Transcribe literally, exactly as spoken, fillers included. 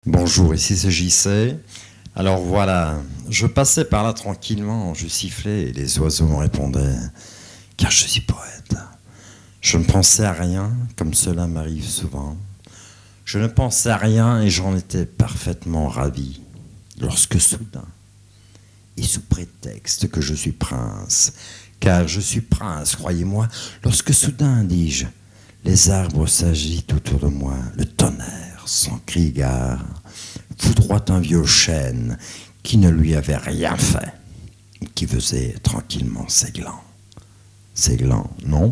Bonjour, ici c'est J C. Alors voilà, je passais par là tranquillement, je sifflais et les oiseaux me répondaient, car je suis poète. Je ne pensais à rien, comme cela m'arrive souvent. Je ne pensais à rien et j'en étais parfaitement ravi, lorsque soudain, et sous prétexte que je suis prince, car je suis prince, croyez-moi, lorsque soudain, dis-je, les arbres s'agitent autour de moi, le tonnerre, sans cri gare, foudroie un vieux chêne qui ne lui avait rien fait, qui faisait tranquillement ses glands. Ses glands, non ?